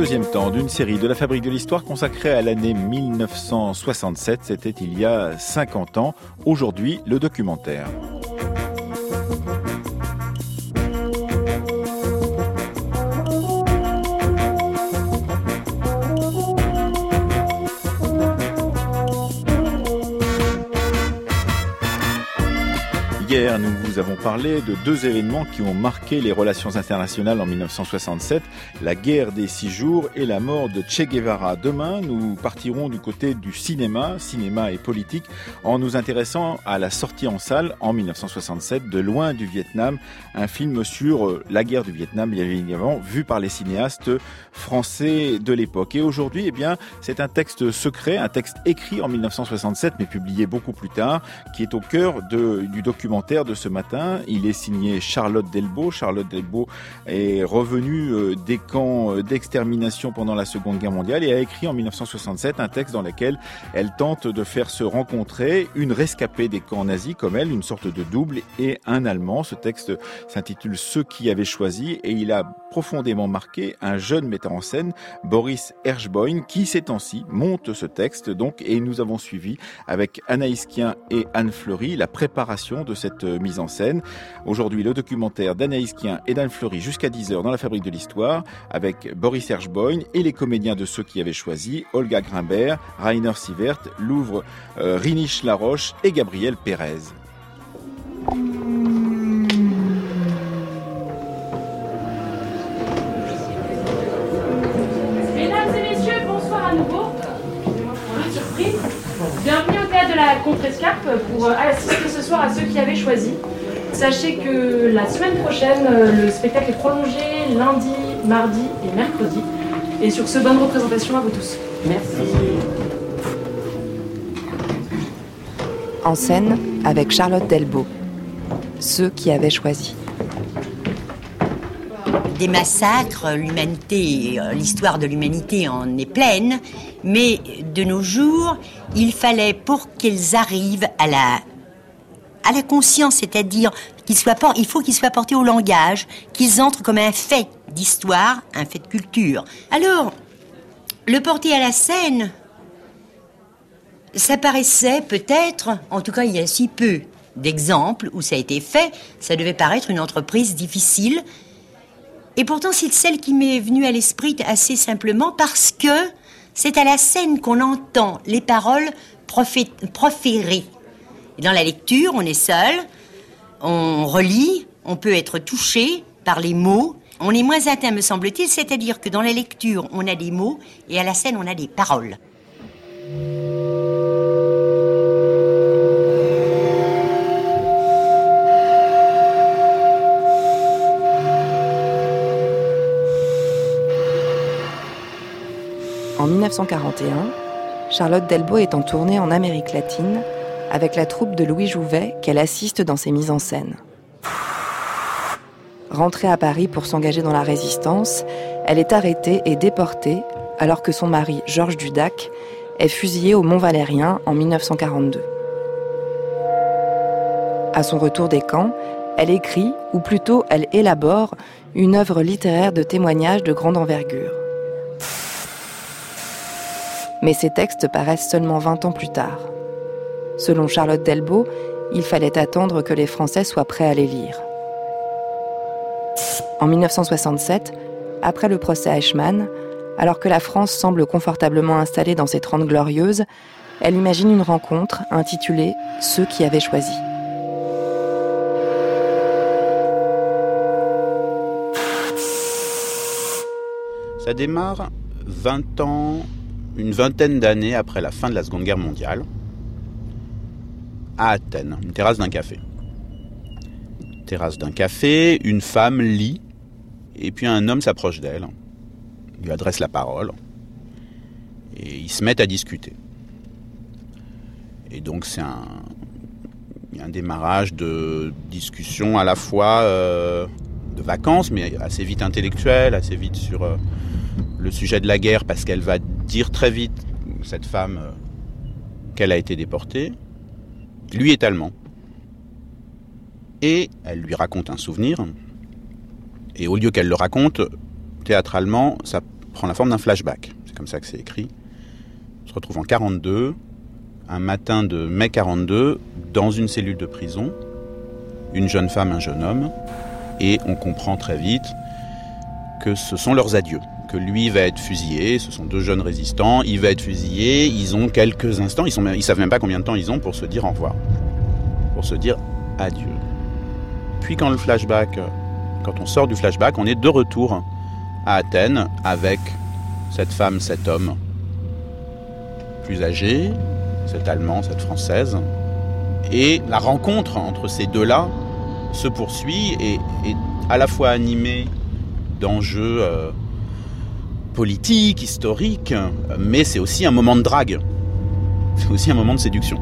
deuxième temps d'une série de la Fabrique de l'Histoire consacrée à l'année 1967. C'était il y a 50 ans. Aujourd'hui, le documentaire. Hier, nous vous avons parlé de deux événements qui ont marqué les relations internationales en 1967, la guerre des 6 jours et la mort de Che Guevara. Demain, nous partirons du côté du cinéma et politique, en nous intéressant à la sortie en salle en 1967 de Loin du Vietnam, un film sur la guerre du Vietnam, bien évidemment, vu par les cinéastes français de l'époque. Et aujourd'hui, c'est un texte secret, un texte écrit en 1967, mais publié beaucoup plus tard, qui est au cœur du documentaire de ce matin. Il est signé Charlotte Delbo. Charlotte Delbo est revenue des camps d'extermination pendant la Seconde Guerre mondiale et a écrit en 1967 un texte dans lequel elle tente de faire se rencontrer une rescapée des camps nazis comme elle, une sorte de double, et un Allemand. Ce texte s'intitule Ceux qui avaient choisi et il a profondément marqué un jeune metteur en scène, Boris Hershboin, qui ces temps-ci monte ce texte et nous avons suivi avec Anaïs Kien et Anne Fleury la préparation de cette mise en scène. Aujourd'hui, le documentaire d'Anaïs Kien et d'Anne Fleury jusqu'à 10h dans la Fabrique de l'Histoire avec Boris Hershboin et les comédiens de Ceux qui avaient choisi, Olga Grimbert, Rainer Sievert, Louvre Rinich Laroche et Gabriel Pérez. Bienvenue au théâtre de la Contrescarpe pour assister ce soir à Ceux qui avaient choisi. Sachez que la semaine prochaine, le spectacle est prolongé lundi, mardi et mercredi. Et sur ce, bonne représentation à vous tous. Merci. En scène, avec Charlotte Delbo. Ceux qui avaient choisi. Des massacres, l'histoire de l'humanité en est pleine, mais de nos jours, il fallait pour qu'ils arrivent à la conscience, c'est-à-dire il faut qu'ils soient portés au langage, qu'ils entrent comme un fait d'histoire, un fait de culture. Alors, le porter à la scène, ça paraissait peut-être, en tout cas il y a si peu d'exemples où ça a été fait, ça devait paraître une entreprise difficile. Et pourtant, c'est celle qui m'est venue à l'esprit assez simplement parce que c'est à la scène qu'on entend les paroles proférées. Et dans la lecture, on est seul, on relit, on peut être touché par les mots. On est moins atteint, me semble-t-il, c'est-à-dire que dans la lecture, on a des mots et à la scène, on a des paroles. En 1941, Charlotte Delbo est en tournée en Amérique latine avec la troupe de Louis Jouvet qu'elle assiste dans ses mises en scène. Rentrée à Paris pour s'engager dans la résistance, elle est arrêtée et déportée alors que son mari, Georges Dudac, est fusillé au Mont-Valérien en 1942. À son retour des camps, elle écrit, ou plutôt elle élabore, une œuvre littéraire de témoignage de grande envergure. Mais ces textes paraissent seulement 20 ans plus tard. Selon Charlotte Delbo, il fallait attendre que les Français soient prêts à les lire. En 1967, après le procès Eichmann, alors que la France semble confortablement installée dans ses 30 glorieuses, elle imagine une rencontre intitulée « Ceux qui avaient choisi ». Ça démarre une vingtaine d'années après la fin de la Seconde Guerre mondiale, à Athènes, une terrasse d'un café. Une femme lit, et puis un homme s'approche d'elle, lui adresse la parole, et ils se mettent à discuter. Et donc c'est un démarrage de discussion à la fois de vacances, mais assez vite intellectuelle, assez vite sur le sujet de la guerre, parce qu'elle va dire très vite, cette femme, qu'elle a été déportée. Lui est allemand. Et elle lui raconte un souvenir. Et au lieu qu'elle le raconte, théâtralement, ça prend la forme d'un flashback. C'est comme ça que c'est écrit. On se retrouve en 42, un matin de mai 42, dans une cellule de prison, une jeune femme, un jeune homme, et on comprend très vite que ce sont leurs adieux, que lui va être fusillé, ce sont 2 jeunes résistants, il va être fusillé, ils ont quelques instants, ils savent même pas combien de temps ils ont pour se dire au revoir, pour se dire adieu. Puis quand on sort du flashback, on est de retour à Athènes avec cette femme, cet homme plus âgé, cet Allemand, cette Française, et la rencontre entre ces deux-là se poursuit et est à la fois animée d'enjeux politiques, historiques, mais c'est aussi un moment de drague, c'est aussi un moment de séduction.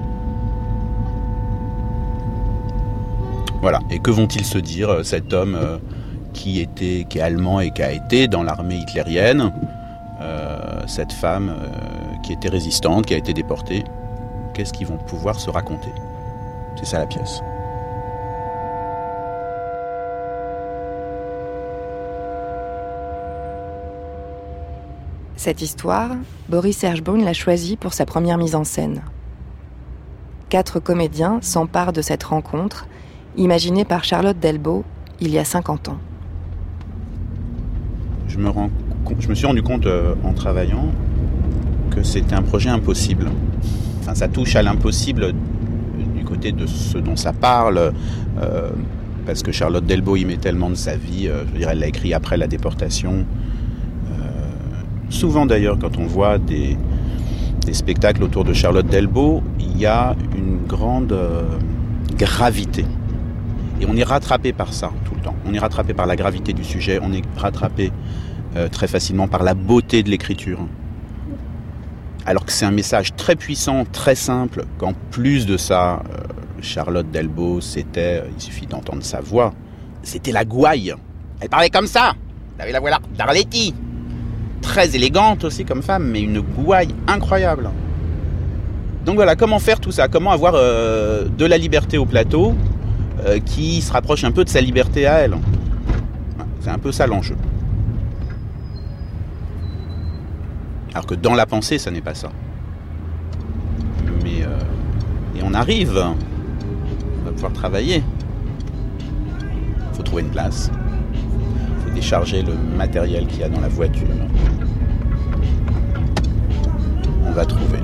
Voilà, et que vont-ils se dire, cet homme qui est allemand et qui a été dans l'armée hitlérienne, cette femme qui était résistante, qui a été déportée, qu'est-ce qu'ils vont pouvoir se raconter ? C'est ça la pièce. Cette histoire, Boris Hershbaum l'a choisie pour sa première mise en scène. 4 comédiens s'emparent de cette rencontre, imaginée par Charlotte Delbo il y a 50 ans. Je me suis rendu compte en travaillant que c'était un projet impossible. Enfin, ça touche à l'impossible du côté de ce dont ça parle, parce que Charlotte Delbo y met tellement de sa vie. Je veux dire, elle l'a écrit après la déportation. Souvent d'ailleurs, quand on voit des spectacles autour de Charlotte Delbo, il y a une grande gravité. Et on est rattrapé par ça tout le temps. On est rattrapé par la gravité du sujet, on est rattrapé très facilement par la beauté de l'écriture. Alors que c'est un message très puissant, très simple, qu'en plus de ça, Charlotte Delbo, il suffit d'entendre sa voix, c'était la gouaille. Elle parlait comme ça. Elle avait la voix d'Arletty. Très élégante aussi comme femme, mais une gouaille incroyable. Donc voilà, comment faire tout ça ? Comment avoir de la liberté au plateau qui se rapproche un peu de sa liberté à elle ? C'est un peu ça l'enjeu. Alors que dans la pensée, ça n'est pas ça. Mais et on arrive, on va pouvoir travailler. Il faut trouver une place. Il faut décharger le matériel qu'il y a dans la voiture. On va trouver.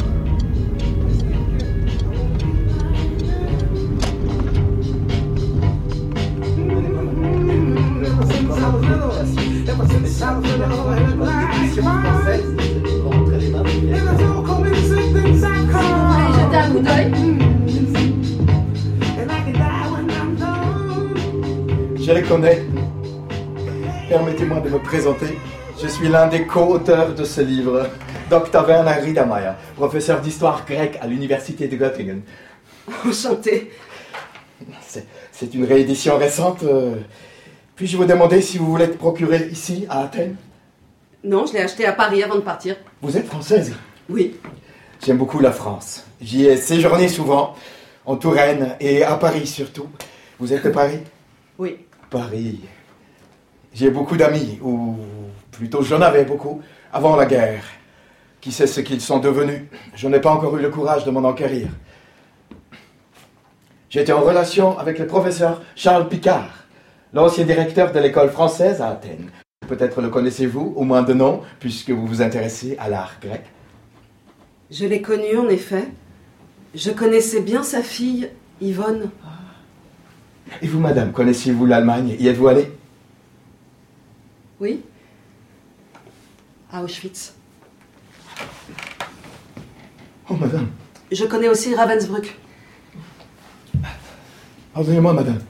Je les connais. Permettez-moi de me présenter. Je suis l'un des co-auteurs de ce livre, Dr. Werner Riedermeier, professeur d'histoire grecque à l'université de Göttingen. Enchanté. C'est une réédition récente. Puis-je vous demander si vous voulez être procuré ici, à Athènes ? Non, je l'ai acheté à Paris avant de partir. Vous êtes française ? Oui. J'aime beaucoup la France. J'y ai séjourné souvent, en Touraine et à Paris surtout. Vous êtes de Paris ? Oui. Paris. J'ai beaucoup d'amis, ou plutôt j'en avais beaucoup, avant la guerre. Qui sait ce qu'ils sont devenus ? Je n'ai pas encore eu le courage de m'en enquérir. J'étais en relation avec le professeur Charles Picard, l'ancien directeur de l'école française à Athènes. Peut-être le connaissez-vous, au moins de nom, puisque vous vous intéressez à l'art grec. Je l'ai connu, en effet. Je connaissais bien sa fille, Yvonne. Et vous, madame, connaissez-vous l'Allemagne ? Y êtes-vous allée ? Oui. À Auschwitz. Oh, madame. Je connais aussi Ravensbrück. Pardonnez-moi, madame.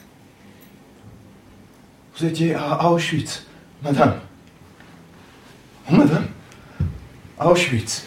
Vous étiez à Auschwitz, madame. Oh, madame. À Auschwitz.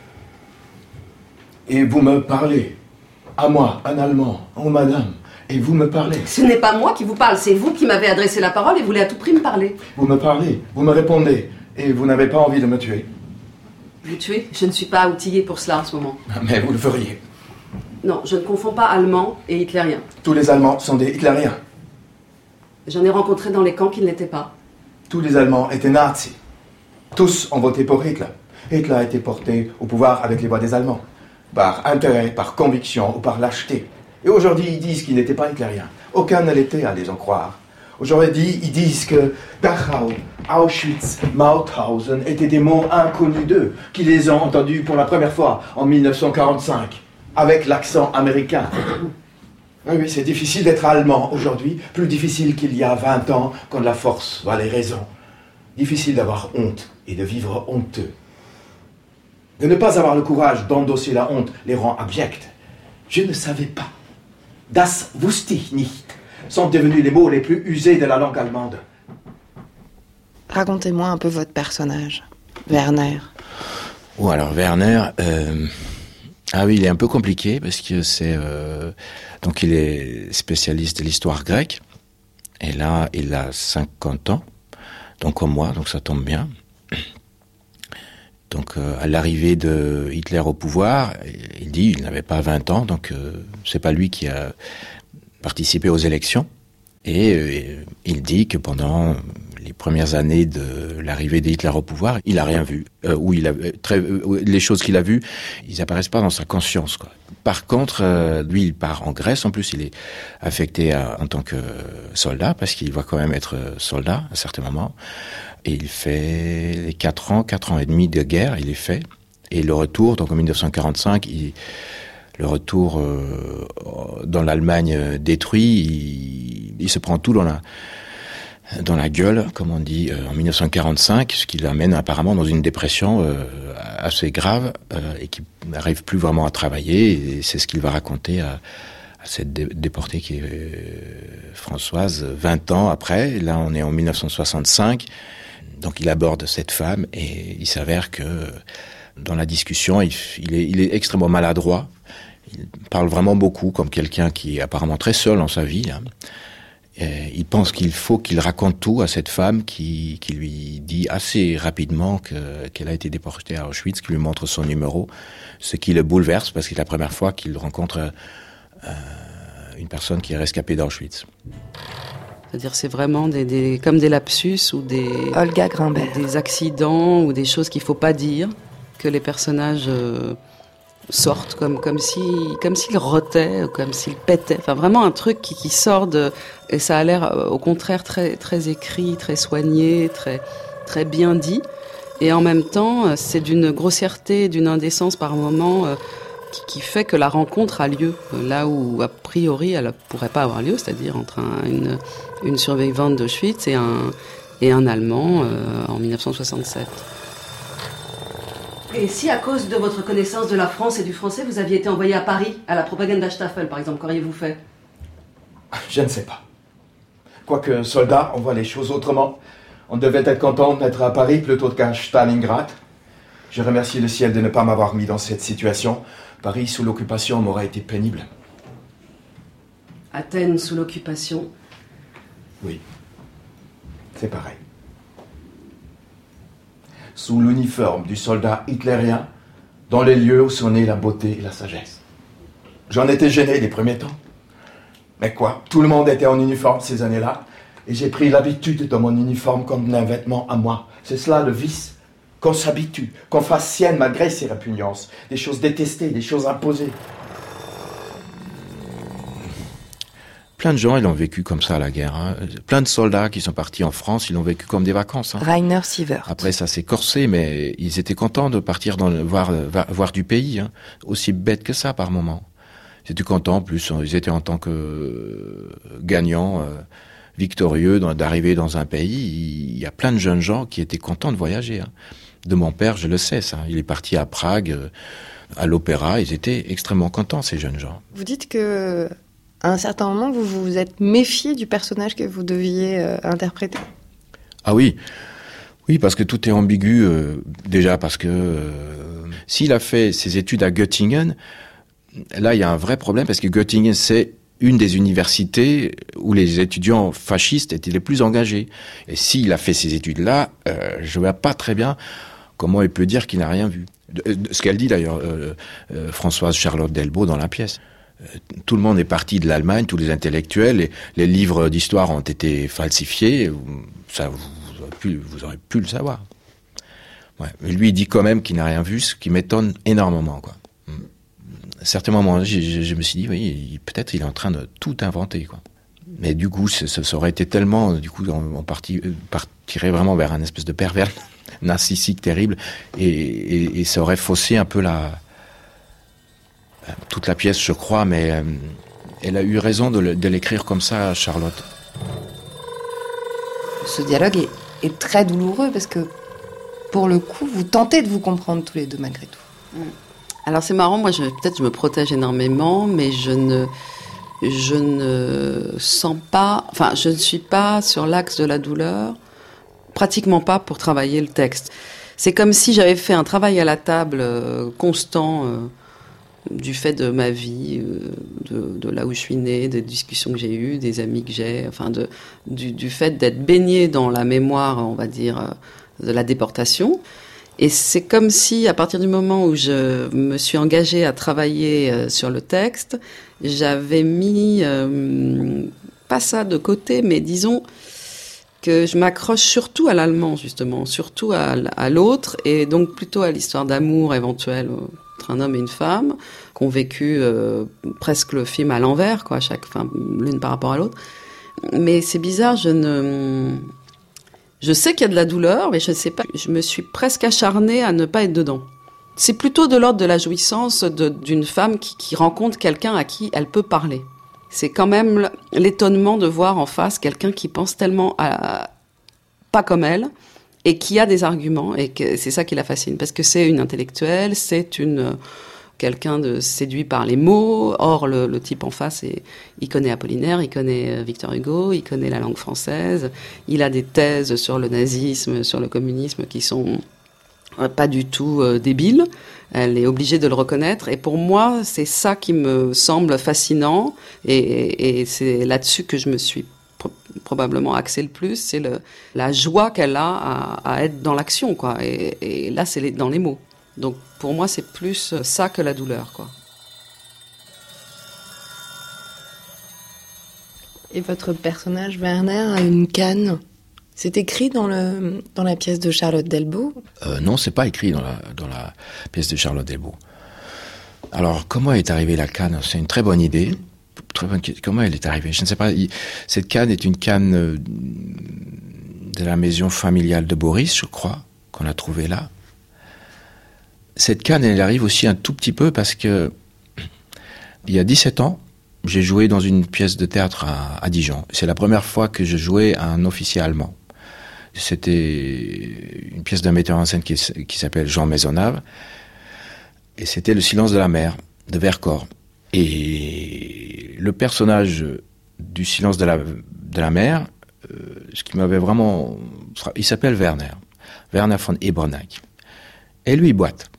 Et vous me parlez. À moi, un Allemand. Oh, madame. Et vous me parlez. Ce n'est pas moi qui vous parle, c'est vous qui m'avez adressé la parole et voulez à tout prix me parler. Vous me parlez, vous me répondez. Et vous n'avez pas envie de me tuer. Vous tuer ? Je ne suis pas outillée pour cela en ce moment. Mais vous le feriez. Non, je ne confonds pas allemand et hitlérien. Tous les Allemands sont des hitlériens. J'en ai rencontré dans les camps qui ne l'étaient pas. Tous les Allemands étaient nazis. Tous ont voté pour Hitler. Hitler a été porté au pouvoir avec les voix des Allemands. Par intérêt, par conviction ou par lâcheté. Et aujourd'hui, ils disent qu'il n'était pas hitlérien. Aucun ne l'était, à les en croire. Aujourd'hui, ils disent que Dachau, Auschwitz, Mauthausen étaient des mots inconnus d'eux, qu'ils les ont entendus pour la première fois en 1945, avec l'accent américain. Oui, c'est difficile d'être allemand aujourd'hui, plus difficile qu'il y a 20 ans, quand la force valait raison. Difficile d'avoir honte et de vivre honteux. De ne pas avoir le courage d'endosser la honte les rend abjects. Je ne savais pas. Das wusste ich nicht sont devenus les mots les plus usés de la langue allemande. Racontez-moi un peu votre personnage, Werner. Oh, alors Werner, ah oui, il est un peu compliqué parce que donc il est spécialiste de l'histoire grecque et là il a 50 ans, donc comme moi, donc ça tombe bien. Donc à l'arrivée de Hitler au pouvoir, il n'avait pas 20 ans, donc c'est pas lui qui a participé aux élections. Et il dit que pendant les premières années de l'arrivée de Hitler au pouvoir, il a rien vu. Les choses qu'il a vues, ils apparaissent pas dans sa conscience, quoi. Par contre, lui, il part en Grèce. En plus, il est affecté en tant que soldat, parce qu'il va quand même être soldat à un certain moment. Et il fait les 4 ans et demi de guerre, il est fait. Et le retour, donc en 1945, le retour dans l'Allemagne détruit, il se prend tout dans la gueule, comme on dit, en 1945, ce qui l'amène apparemment dans une dépression assez grave et qui n'arrive plus vraiment à travailler. Et c'est ce qu'il va raconter à cette déportée qui est Françoise 20 ans après. Là, on est en 1965. Donc il aborde cette femme et il s'avère que dans la discussion, il est extrêmement maladroit. Il parle vraiment beaucoup comme quelqu'un qui est apparemment très seul dans sa vie. Hein. Et il pense qu'il faut qu'il raconte tout à cette femme qui lui dit assez rapidement qu'elle a été déportée à Auschwitz, qui lui montre son numéro, ce qui le bouleverse parce que c'est la première fois qu'il rencontre une personne qui est rescapée d'Auschwitz. C'est-à-dire c'est vraiment comme des lapsus ou Olga Grimbert. Des accidents ou des choses qu'il ne faut pas dire, que les personnages sortent comme s'ils rotaient, comme s'ils pétaient. Enfin vraiment un truc qui sort et ça a l'air au contraire très, très écrit, très soigné, très, très bien dit. Et en même temps, c'est d'une grossièreté, d'une indécence par moment qui fait que la rencontre a lieu là où a priori elle ne pourrait pas avoir lieu, c'est-à-dire entre une survivante d'Auschwitz et un Allemand en 1967. Et si à cause de votre connaissance de la France et du français, vous aviez été envoyé à Paris, à la Propagandastafel par exemple, qu'auriez-vous fait? Je ne sais pas. Quoique soldat, on voit les choses autrement. On devait être content d'être à Paris plutôt qu'à Stalingrad. Je remercie le ciel de ne pas m'avoir mis dans cette situation. Paris sous l'occupation m'aurait été pénible. Athènes sous l'occupation? Oui, c'est pareil. Sous l'uniforme du soldat hitlérien, dans les lieux où sont nées la beauté et la sagesse. J'en étais gêné les premiers temps. Mais quoi, tout le monde était en uniforme ces années-là, et j'ai pris l'habitude de mon uniforme comme d'un vêtement à moi. C'est cela le vice. Qu'on s'habitue, qu'on fasse sienne malgré ses répugnances, des choses détestées, des choses imposées. Plein de gens, ils l'ont vécu comme ça, la guerre. Hein. Plein de soldats qui sont partis en France, ils l'ont vécu comme des vacances. Hein. Rainer Sievert. Après, ça s'est corsé, mais ils étaient contents de partir voir du pays. Hein. Aussi bête que ça, par moment. Ils étaient contents, en plus, ils étaient en tant que gagnants, victorieux, d'arriver dans un pays. Il y a plein de jeunes gens qui étaient contents de voyager. Hein. De mon père, je le sais, ça. Il est parti à Prague, à l'opéra. Ils étaient extrêmement contents, ces jeunes gens. Vous dites que, à un certain moment, vous vous êtes méfié du personnage que vous deviez interpréter. Ah oui. Oui, parce que tout est ambigu. Déjà, parce que s'il a fait ses études à Göttingen, là, il y a un vrai problème, parce que Göttingen, c'est une des universités où les étudiants fascistes étaient les plus engagés. Et s'il a fait ces études-là, je ne vois pas très bien comment il peut dire qu'il n'a rien vu. Ce qu'elle dit d'ailleurs, Françoise Charlotte Delbo dans la pièce. Tout le monde est parti de l'Allemagne, tous les intellectuels, les livres d'histoire ont été falsifiés, ça vous aurez pu le savoir. Ouais. Mais lui, il dit quand même qu'il n'a rien vu, ce qui m'étonne énormément, quoi. À certains moments, je me suis dit, oui, peut-être il est en train de tout inventer, quoi. Mais du coup, ça aurait été tellement, du coup, on partirait vraiment vers un espèce de pervers narcissique terrible, et ça aurait faussé un peu toute la pièce, je crois, mais elle a eu raison de l'écrire comme ça, Charlotte. Ce dialogue est très douloureux parce que, pour le coup, vous tentez de vous comprendre tous les deux malgré tout. Alors c'est marrant, moi peut-être je me protège énormément, mais je ne sens pas, enfin je ne suis pas sur l'axe de la douleur, pratiquement pas pour travailler le texte. C'est comme si j'avais fait un travail à la table constant du fait de ma vie, de là où je suis née, des discussions que j'ai eues, des amis que j'ai, enfin du fait d'être baignée dans la mémoire, on va dire, de la déportation. Et c'est comme si, à partir du moment où je me suis engagée à travailler sur le texte, j'avais mis, pas ça de côté, mais disons que je m'accroche surtout à l'allemand, justement, surtout à l'autre, et donc plutôt à l'histoire d'amour éventuelle entre un homme et une femme, qu'ont vécu presque le film à l'envers, quoi, l'une par rapport à l'autre. Mais c'est bizarre, je sais qu'il y a de la douleur, mais je ne sais pas. Je me suis presque acharnée à ne pas être dedans. C'est plutôt de l'ordre de la jouissance d'une femme qui rencontre quelqu'un à qui elle peut parler. C'est quand même l'étonnement de voir en face quelqu'un qui pense tellement pas comme elle et qui a des arguments, et c'est ça qui la fascine, parce que c'est une intellectuelle, c'est quelqu'un de séduit par les mots. Or, le type en face, il connaît Apollinaire, il connaît Victor Hugo, il connaît la langue française, il a des thèses sur le nazisme, sur le communisme qui sont pas du tout débiles. Elle est obligée de le reconnaître. Et pour moi, c'est ça qui me semble fascinant. Et c'est là-dessus que je me suis probablement axée le plus. C'est la joie qu'elle a à être dans l'action, quoi. Et là, c'est dans les mots. Donc pour moi, c'est plus ça que la douleur, quoi. Et votre personnage, Werner, a une canne. C'est écrit dans la pièce de Charlotte Delbo ? Non, c'est pas écrit dans la pièce de Charlotte Delbo. Alors, comment est arrivée la canne ? C'est une très bonne idée. Comment elle est arrivée ? Je ne sais pas. Cette canne est une canne de la maison familiale de Boris, je crois, qu'on a trouvée là. Cette canne, elle arrive aussi un tout petit peu parce que il y a 17 ans, j'ai joué dans une pièce de théâtre à Dijon. C'est la première fois que je jouais à un officier allemand. C'était une pièce d'un metteur en scène qui s'appelle Jean Maisonnave. Et c'était Le silence de la mer, de Vercors. Et le personnage du silence de la mer, ce qui m'avait vraiment... Il s'appelle Werner von Ebernack. Et lui, il boite.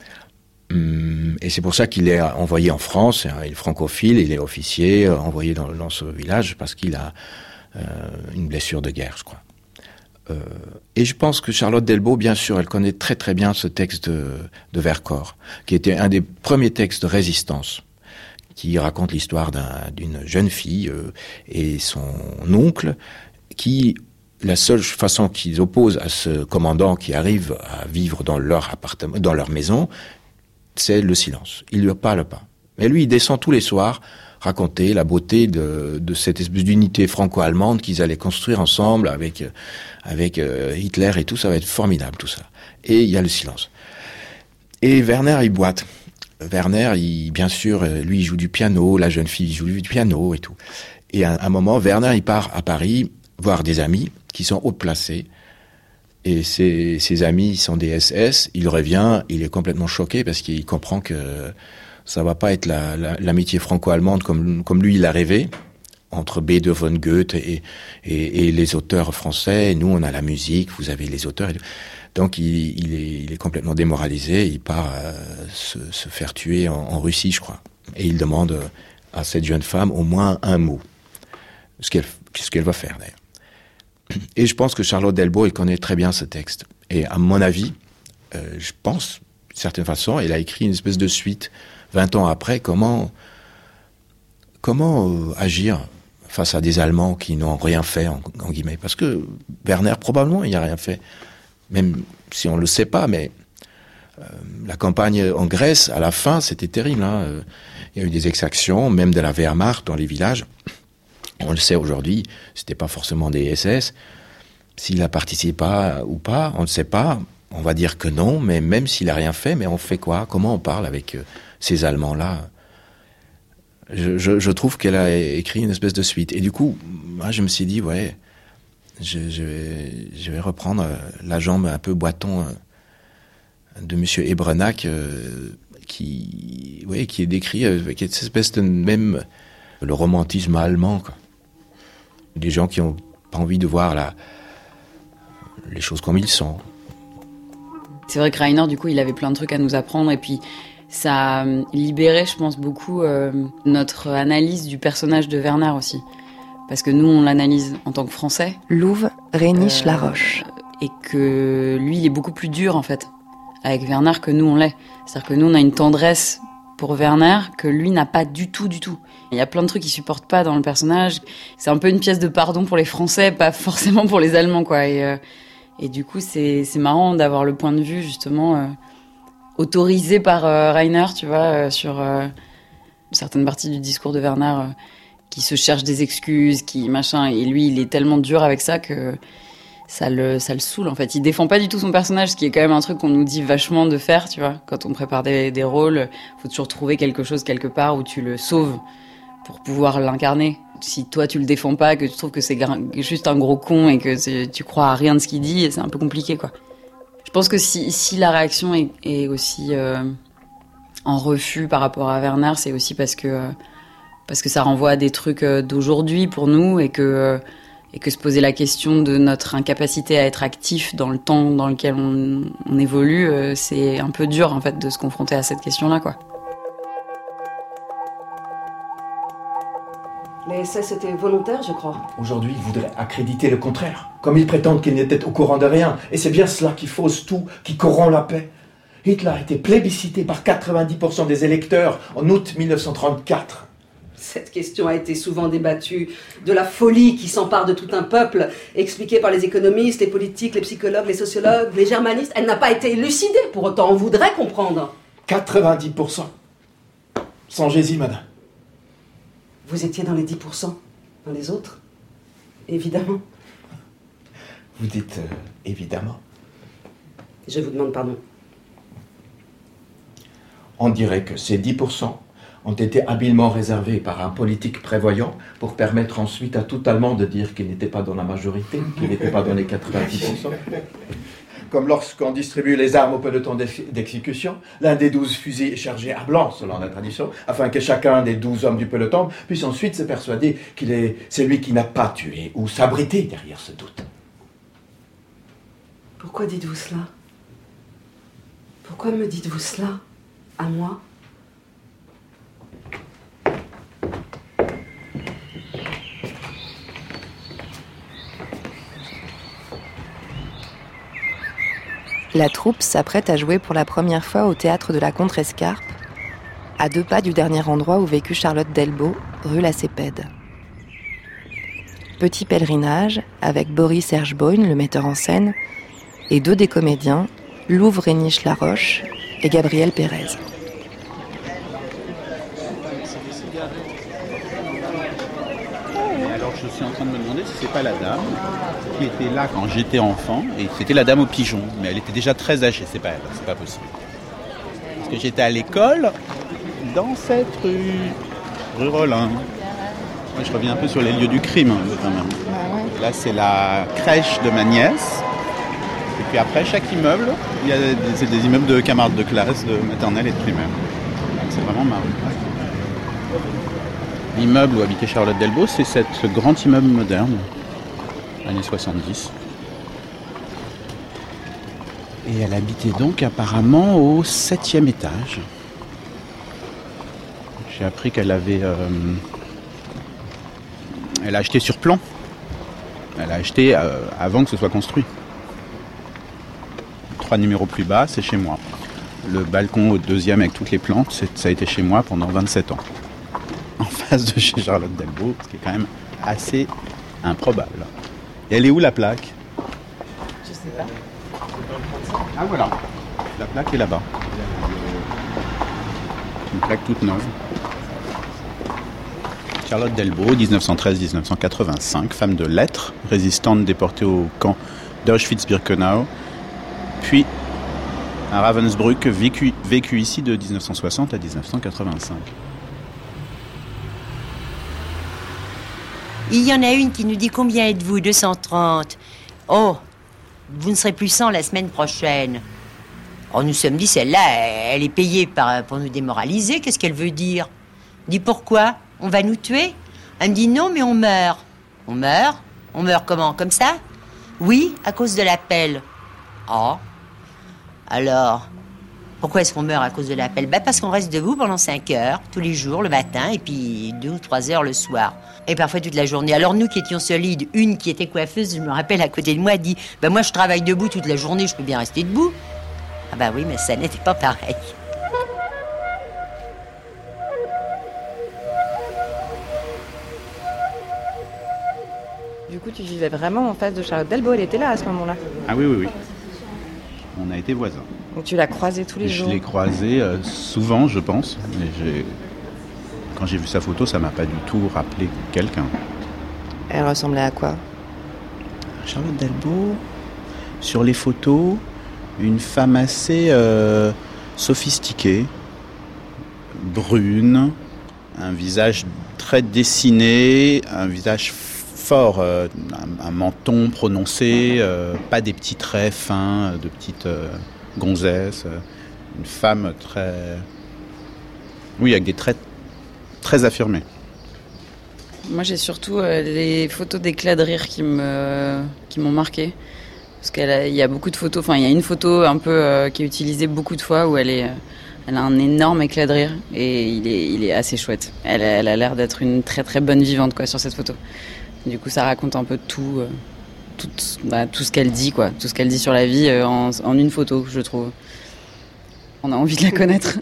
Et c'est pour ça qu'il est envoyé en France, il est francophile, il est officier, envoyé dans ce village parce qu'il a une blessure de guerre, je crois. Et je pense que Charlotte Delbo, bien sûr, elle connaît très très bien ce texte de Vercors, qui était un des premiers textes de résistance, qui raconte l'histoire d'une jeune fille et son oncle, qui, la seule façon qu'ils opposent à ce commandant qui arrive à vivre dans leur appartement, dans leur maison, c'est le silence. Il ne lui parle pas. Mais lui, il descend tous les soirs raconter la beauté de cette espèce d'unité franco-allemande qu'ils allaient construire ensemble avec Hitler et tout. Ça va être formidable, tout ça. Et il y a le silence. Et Werner, il boite. Werner, bien sûr, lui, il joue du piano. La jeune fille joue du piano et tout. Et à un moment, Werner, il part à Paris voir des amis qui sont haut placés. Et ses amis sont des SS. Il revient, il est complètement choqué parce qu'il comprend que ça va pas être l'amitié franco-allemande comme lui il a rêvé, entre Beethoven, Goethe et les auteurs français. Nous, on a la musique, vous avez les auteurs. Donc il est complètement démoralisé. Il part se faire tuer en Russie, je crois. Et il demande à cette jeune femme au moins un mot. Ce qu'elle va faire, d'ailleurs. Et je pense que Charlotte Delbo, elle connaît très bien ce texte. Et à mon avis, je pense, d'une certaine façon, elle a écrit une espèce de suite, 20 ans après, comment agir face à des Allemands qui n'ont rien fait, en guillemets. Parce que Werner, probablement, il n'a rien fait. même si on ne le sait pas, mais la campagne en Grèce, à la fin, c'était terrible. Il y a eu des exactions, même de la Wehrmacht dans les villages. On le sait aujourd'hui, c'était pas forcément des SS. S'il a participé ou pas, on ne sait pas. On va dire que non, mais même s'il a rien fait, mais on fait quoi? Comment on parle avec ces Allemands-là? Je trouve qu'elle a écrit une espèce de suite. Et du coup, moi, je me suis dit, ouais, je vais reprendre la jambe un peu boiton de Monsieur Ebrenac, qui est décrit avec cette espèce de même le romantisme allemand, quoi. Des gens qui n'ont pas envie de voir les choses comme ils sont. C'est vrai que Rainer, du coup, il avait plein de trucs à nous apprendre, et puis ça a libéré, je pense, beaucoup notre analyse du personnage de Werner aussi. Parce que nous, on l'analyse en tant que Français. Louve Réniche-Laroche. Et que lui, il est beaucoup plus dur, en fait, avec Werner que nous, on l'est. C'est-à-dire que nous, on a une tendresse pour Werner que lui n'a pas du tout, du tout. Il y a plein de trucs qu'il supporte pas dans le personnage. C'est un peu une pièce de pardon pour les Français, pas forcément pour les Allemands, quoi. Et du coup, c'est marrant d'avoir le point de vue, justement, autorisé par Rainer, tu vois, sur certaines parties du discours de Werner, qui se cherche des excuses, qui machin. Et lui, il est tellement dur avec ça que ça le saoule, en fait. Il défend pas du tout son personnage, ce qui est quand même un truc qu'on nous dit vachement de faire, tu vois. Quand on prépare des rôles, faut toujours trouver quelque chose quelque part où tu le sauves pour pouvoir l'incarner. Si toi tu le défends pas, que tu trouves que c'est juste un gros con et que tu crois à rien de ce qu'il dit, c'est un peu compliqué, quoi. Je pense que si la réaction est aussi en refus par rapport à Werner, c'est aussi parce que ça renvoie à des trucs d'aujourd'hui pour nous, et que se poser la question de notre incapacité à être actif dans le temps dans lequel on évolue, c'est un peu dur, en fait, de se confronter à cette question-là, quoi. Les SS étaient volontaires, je crois. Aujourd'hui, ils voudraient accréditer le contraire, comme ils prétendent qu'ils n'étaient au courant de rien. Et c'est bien cela qui fausse tout, qui corrompt la paix. Hitler a été plébiscité par 90% des électeurs en août 1934. Cette question a été souvent débattue. De la folie qui s'empare de tout un peuple, expliquée par les économistes, les politiques, les psychologues, les sociologues, les germanistes, elle n'a pas été élucidée. Pour autant, on voudrait comprendre. 90%. Songez-y, madame. Vous étiez dans les 10%, dans les autres, évidemment. Vous dites évidemment. Je vous demande pardon. On dirait que ces 10% ont été habilement réservés par un politique prévoyant pour permettre ensuite à tout Allemand de dire qu'il n'était pas dans la majorité, qu'il n'était pas dans les 90%. Comme lorsqu'on distribue les armes au peloton d'exécution, l'un des 12 fusils est chargé à blanc, selon la tradition, afin que chacun des 12 hommes du peloton puisse ensuite se persuader qu'il est celui qui n'a pas tué ou s'abriter derrière ce doute. Pourquoi dites-vous cela? Pourquoi me dites-vous cela? À moi? La troupe s'apprête à jouer pour la première fois au théâtre de la Contrescarpe, à 2 pas du dernier endroit où vécut Charlotte Delbo, rue La Cépède. Petit pèlerinage avec Boris Herjeboin, le metteur en scène, et 2 des comédiens, Louve Réniche-Laroche et Gabriel Pérez. Alors je suis en train de me demander si c'est pas la dame qui était là quand j'étais enfant, et c'était la dame au pigeon, mais elle était déjà très âgée, c'est pas elle, c'est pas possible. Parce que j'étais à l'école dans cette rue Rollin. Moi, je reviens un peu sur les lieux du crime, quand même. Là, c'est la crèche de ma nièce. Et puis après, chaque immeuble, c'est des immeubles de camarades de classe, de maternelle et de primaire. Donc, c'est vraiment marrant. L'immeuble où habitait Charlotte Delbo, c'est ce grand immeuble moderne, années 70. Et elle habitait donc apparemment au 7e étage. J'ai appris qu'elle avait... elle a acheté sur plan. Elle a acheté avant que ce soit construit. 3 numéros plus bas, c'est chez moi. Le balcon au 2e avec toutes les plantes, ça a été chez moi pendant 27 ans. En face de chez Charlotte Delbo, ce qui est quand même assez improbable. Et elle est où la plaque? Je sais pas. Ah voilà, la plaque est là-bas. Une plaque toute neuve. Charlotte Delbo, 1913-1985, femme de lettres, résistante déportée au camp d'Auschwitz-Birkenau, puis à Ravensbrück, vécu ici de 1960 à 1985. Il y en a une qui nous dit combien êtes-vous, 230. Oh, vous ne serez plus 100 la semaine prochaine. Oh, nous sommes dit, celle-là, elle est payée pour nous démoraliser. Qu'est-ce qu'elle veut dire? Dis pourquoi? On va nous tuer? Elle me dit non, mais on meurt. On meurt? On meurt comment? Comme ça? Oui, à cause de l'appel. Oh. Alors, pourquoi est-ce qu'on meurt à cause de l'appel? Parce qu'on reste debout pendant 5 heures, tous les jours, le matin, et puis 2 ou 3 heures le soir. Et parfois toute la journée. Alors nous qui étions solides, une qui était coiffeuse, je me rappelle, à côté de moi, dit « moi je travaille debout toute la journée, je peux bien rester debout. » Ah bah oui, mais ça n'était pas pareil. Du coup, tu vivais vraiment en face de Charlotte Delbo, elle était là à ce moment-là? Ah oui, oui, oui. On a été voisins. Donc tu l'as croisée tous les jours? Je l'ai croisée souvent, je pense. Mais quand j'ai vu sa photo, ça m'a pas du tout rappelé quelqu'un. Elle ressemblait à quoi? Charlotte Delbo, sur les photos, une femme assez sophistiquée, brune, un visage très dessiné, un visage fort, un menton prononcé, pas des petits traits fins, de petites gonzesses, une femme très... Oui, avec des traits très affirmés. Moi, j'ai surtout les photos d'éclat de rire qui m'ont marqué. Parce qu'il y a beaucoup de photos, enfin, il y a une photo un peu qui est utilisée beaucoup de fois où elle a un énorme éclat de rire et il est assez chouette. Elle a l'air d'être une très très bonne vivante quoi, sur cette photo. Du coup, ça raconte un peu tout ce qu'elle dit, quoi. Tout ce qu'elle dit sur la vie en une photo, je trouve. On a envie de la connaître.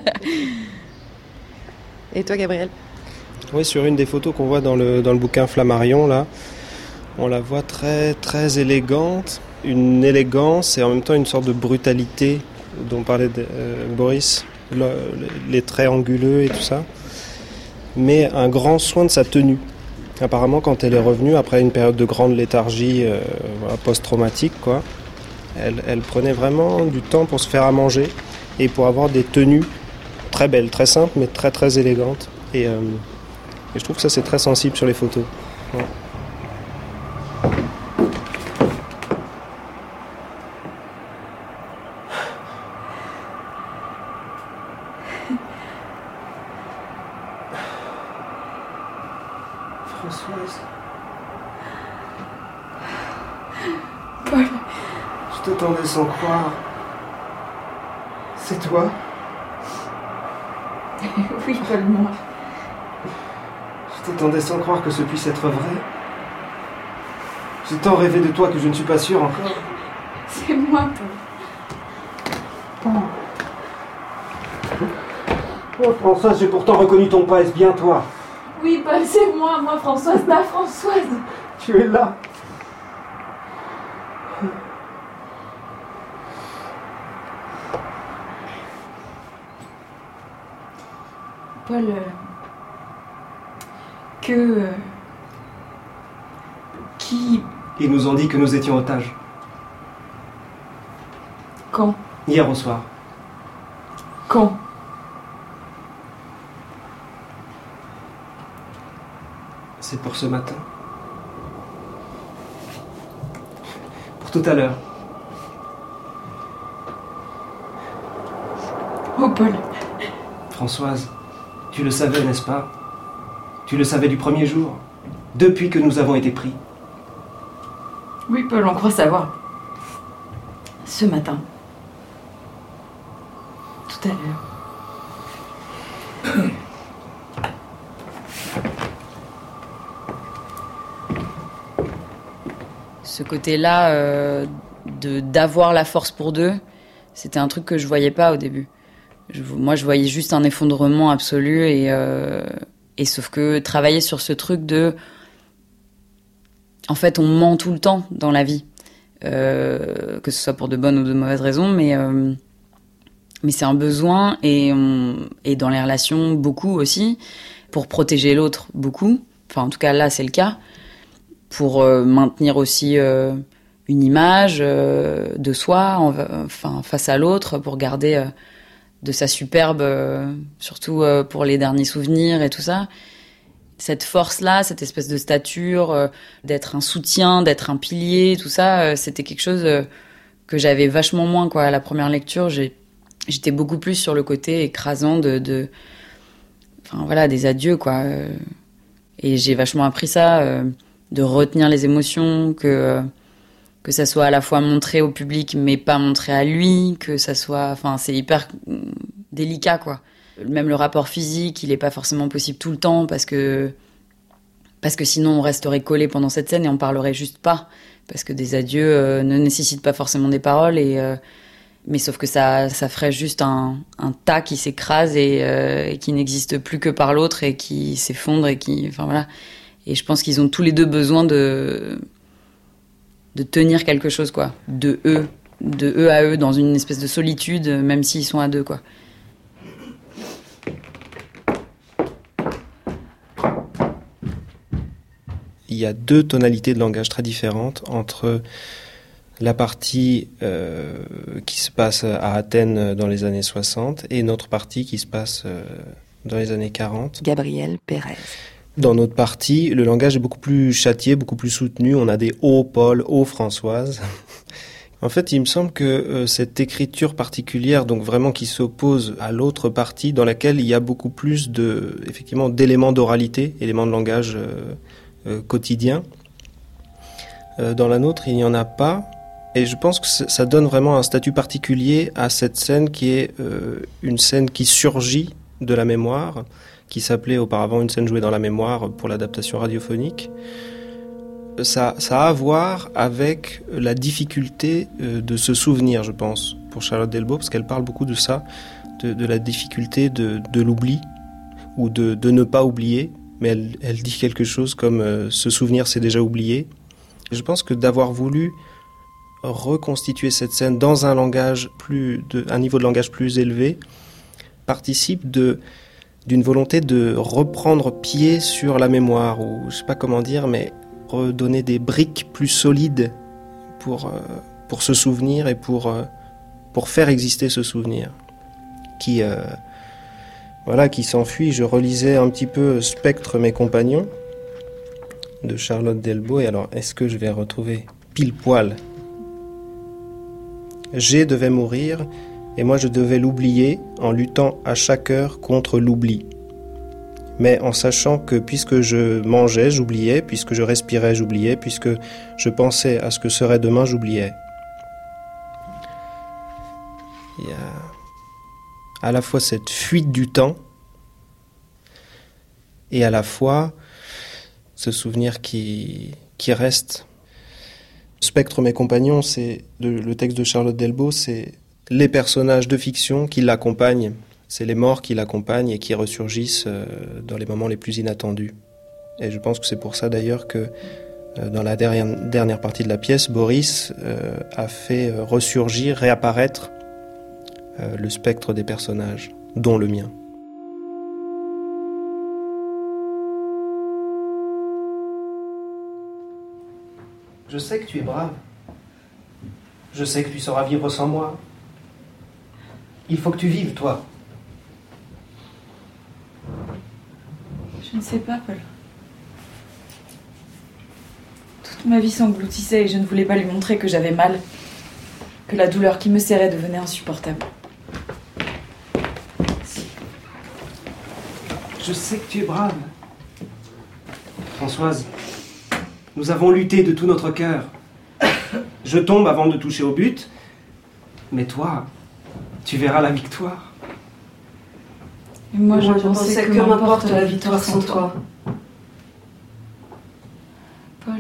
Et toi, Gabriel? Oui, sur une des photos qu'on voit dans le bouquin Flammarion, là, on la voit très, très élégante. Une élégance et en même temps une sorte de brutalité dont parlait Boris, les traits anguleux et tout ça. Mais un grand soin de sa tenue. Apparemment, quand elle est revenue, après une période de grande léthargie post-traumatique, quoi, elle prenait vraiment du temps pour se faire à manger et pour avoir des tenues très belles, très simples, mais très, très élégantes. Et je trouve que ça, c'est très sensible sur les photos. Ouais. Françoise. Paul. Je t'attendais sans croire. C'est toi? Oui, Paul, moi. Je t'attendais sans croire que ce puisse être vrai. J'ai tant rêvé de toi que je ne suis pas sûr encore. C'est moi, Paul. Oh, Françoise, j'ai pourtant reconnu ton pas, est-ce bien toi? Oui, Paul, c'est moi, Françoise, ta Françoise. Tu es là. Paul, qui... Ils nous ont dit que nous étions otages. Quand? Hier au soir. Quand? C'est pour ce matin. Pour tout à l'heure. Oh, Paul. Françoise, tu le savais, n'est-ce pas? Tu le savais du premier jour, depuis que nous avons été pris. Oui, Paul, on croit savoir. Ce matin. Tout à l'heure. Ce côté-là d'avoir la force pour deux, c'était un truc que je voyais pas au début. Moi, je voyais juste un effondrement absolu et sauf que travailler sur ce truc de... En fait, on ment tout le temps dans la vie. que ce soit pour de bonnes ou de mauvaises raisons, mais c'est un besoin et dans les relations beaucoup aussi, pour protéger l'autre beaucoup. Enfin, en tout cas, là, c'est le cas. Pour maintenir aussi une image de soi face à l'autre, pour garder de sa superbe, surtout pour les derniers souvenirs et tout ça. Cette force-là, cette espèce de stature, d'être un soutien, d'être un pilier, tout ça, c'était quelque chose que j'avais vachement moins, quoi. À la première lecture, j'étais beaucoup plus sur le côté écrasant des adieux, quoi. Et j'ai vachement appris ça, de retenir les émotions, que ça soit à la fois montré au public mais pas montré à lui, que ça soit, c'est hyper délicat, quoi. Même le rapport physique, il est pas forcément possible tout le temps parce que sinon on resterait collé pendant cette scène et on parlerait juste pas, parce que des adieux ne nécessitent pas forcément des paroles mais sauf que ça ferait juste un tas qui s'écrase et qui n'existe plus que par l'autre et qui s'effondre et et je pense qu'ils ont tous les deux besoin de tenir quelque chose, quoi, de eux à eux, dans une espèce de solitude, même s'ils sont à deux, quoi. Il y a deux tonalités de langage très différentes entre la partie qui se passe à Athènes dans les années 60 et notre partie qui se passe dans les années 40. Gabriel Pérez. Dans notre partie, le langage est beaucoup plus châtié, beaucoup plus soutenu. On a des « oh Paul »,« oh Françoise ». En fait, il me semble que cette écriture particulière, donc vraiment qui s'oppose à l'autre partie, dans laquelle il y a beaucoup plus d'éléments d'oralité, éléments de langage quotidien. Dans la nôtre, il n'y en a pas. Et je pense que ça donne vraiment un statut particulier à cette scène qui est une scène qui surgit de la mémoire, qui s'appelait auparavant Une scène jouée dans la mémoire pour l'adaptation radiophonique. Ça a à voir avec la difficulté de se souvenir, je pense, pour Charlotte Delbo, parce qu'elle parle beaucoup de ça, de la difficulté de l'oubli, ou de ne pas oublier, mais elle dit quelque chose comme se souvenir c'est déjà oublié. Et je pense que d'avoir voulu reconstituer cette scène dans un niveau de langage plus élevé participe d'une volonté de reprendre pied sur la mémoire, ou je sais pas comment dire, mais redonner des briques plus solides pour se souvenir et pour faire exister ce souvenir qui s'enfuit. Je relisais un petit peu Spectre, mes compagnons de Charlotte Delbo, et alors est-ce que je vais retrouver pile poil? G devait mourir et moi je devais l'oublier en luttant à chaque heure contre l'oubli. Mais en sachant que puisque je mangeais, j'oubliais, puisque je respirais, j'oubliais, puisque je pensais à ce que serait demain, j'oubliais. Il y a à la fois cette fuite du temps et à la fois ce souvenir qui reste. Spectre, mes compagnons, c'est le texte de Charlotte Delbo, c'est les personnages de fiction qui l'accompagnent. C'est les morts qui l'accompagnent et qui ressurgissent dans les moments les plus inattendus. Et je pense que c'est pour ça d'ailleurs que dans la dernière partie de la pièce, Boris a fait ressurgir, réapparaître le spectre des personnages, dont le mien. Je sais que tu es brave. Je sais que tu sauras vivre sans moi. Il faut que tu vives, toi. Je ne sais pas, Paul. Toute ma vie s'engloutissait et je ne voulais pas lui montrer que j'avais mal, que la douleur qui me serrait devenait insupportable. Je sais que tu es brave. Françoise, nous avons lutté de tout notre cœur. Je tombe avant de toucher au but, mais toi, tu verras la victoire. Et moi, je pensais que m'importe la victoire sans toi. Paul,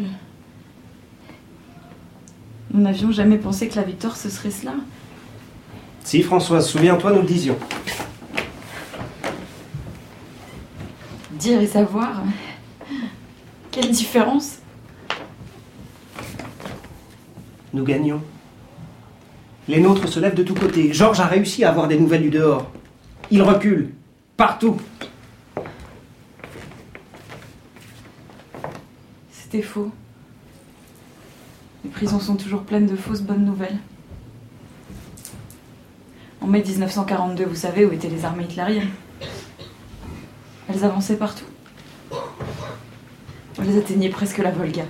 nous n'avions jamais pensé que la victoire, ce serait cela. Si, Françoise, souviens-toi, nous le disions. Dire et savoir, quelle différence. nous gagnons. Les nôtres se lèvent de tous côtés. Georges a réussi à avoir des nouvelles du dehors. Il recule, partout. C'était faux. Les prisons sont toujours pleines de fausses bonnes nouvelles. En mai 1942, vous savez où étaient les armées hitlériennes? Elles avançaient partout. Elles atteignaient presque la Volga.